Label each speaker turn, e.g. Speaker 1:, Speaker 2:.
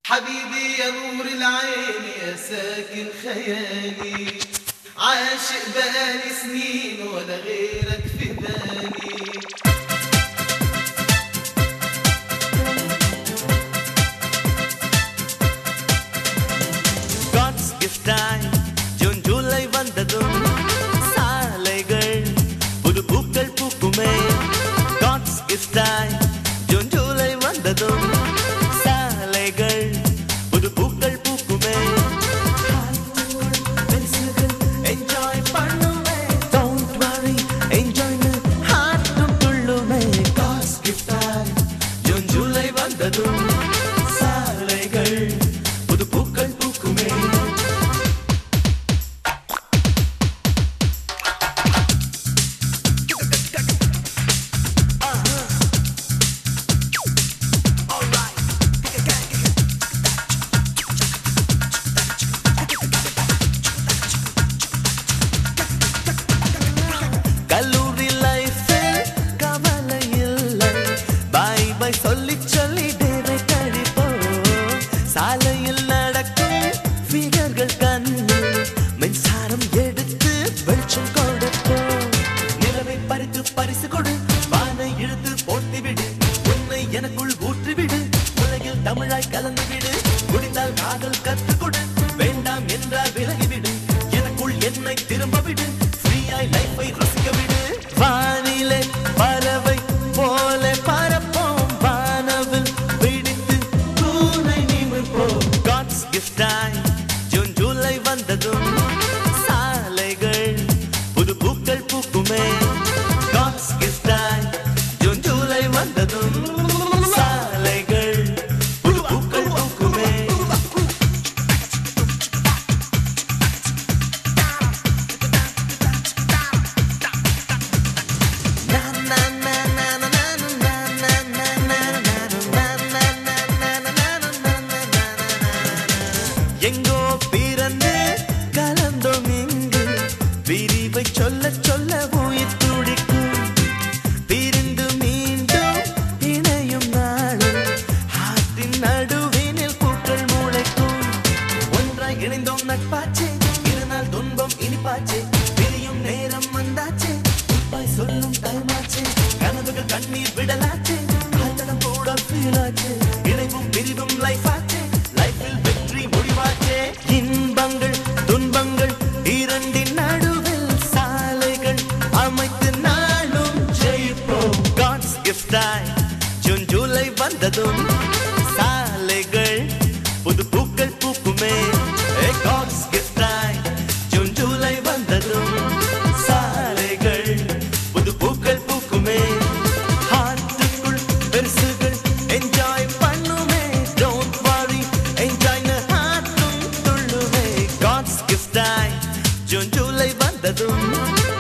Speaker 1: حبيبي يا نور العين يا ساكن خيالي، عاشق بقالي سنين ولا غيرك في بالي.
Speaker 2: God's gift ஆய் June July வந்ததும் சாலைகள் புது பூக்கள் பூக்குமே. God's gift ஆய் ஜூன் ஜூலை வந்ததும் சாலைகள் புது பூக்கள் பூக்குமே. என்ஜாய் பண்ணுமே, don't worry, enjoy ஹார்ட்டும் துள்ளுமே. God's gift ஆய் ஜூன் ஜூலை வந்ததும் சாலைகள் புது பூக்கள் பூக்குமே. கல்லூரி லைஃபில் கவலை இல்லை, பை பை சொல்லி சொல்லி டேவை கழிப்போம். சாலையில் நடக்கும் ஃபிகர்கள் கண்ணில் மின்சாரம் எடுத்து வெளிச்சம் கொடுப்போம். நிலவை பறித்து பரிசு கொடு, வானை இழுத்து போட்டு விடு, உன்னை எனக்குள் ஊற்றிவிடு, உலகில் தமிழாய் கலந்து விடு. முடிந்தால் காதல் கற்றுக்கொடு, வேண்டாம் என்றால் விலகிவிடு, எனக்குள் என்னை திரும்ப விடு, ஃப்ரீயாய் லைஃபை ரசிக்க விடு. வானிலே பறவை போல பறப்போம், வானவில் பிடித்து தூணை நிமிர்ப்போம். God's gift ஆய் ஜூன் ஜூலை வந்ததும் சாலைகள் புது பூக்கள் பூக்குமே. God's gift ஆய் ஜூன் ஜூலை வந்ததும் சாலைகள் புது பூக்கள் பூக்குமே. எங்கோ பிறந்து கலந்தோம் இங்கு, பிரிவை சொல்ல சொல்ல உயிர் துடிக்கும். பிரிந்து மீண்டும் இணையும் நாளும் ஆற்றின் நடுவினில் பூக்கள் முளைக்கும். ஒன்றாய் இணைந்தோம் நட்பாச்சே, இருநாள் துன்பம் இனிப்பாச்சே, பிரியும் நேரம் வந்தாச்சே, உப்பாய் சொல்லும் டைமாச்சே, கனவுகள் கண்ணீர் விடலாச்சே, காதலும் கூட ஃபீலாச்சே, இணைவும் பிரிவும் லைஃப் ஆச்சே, லைஃபில் வெற்றி முடிவாச்சே. இன்பங்கள் துன்பங்கள் இரண்டின் நடுவில் சாலைகள் அமைத்து நாளும் ஜெயிப்போம். God's gift ஆய் ஜூன் ஜூலை வந்ததும் சாலைகள் புது பூக்கள் பூக்குமே. God's gift ஆய் ஜூன் ஜூலை வந்ததும் சாலைகள் புது பூக்கள் பூக்குமே. ஹார்ட்டுக்குள் பெருசுகள் என்ஜாய் பண்ணுமே, don't worry, enjoy ஹார்ட்டும் துள்ளுமே. God's gift ஆய் ஜூன் ஜூலை வந்ததும்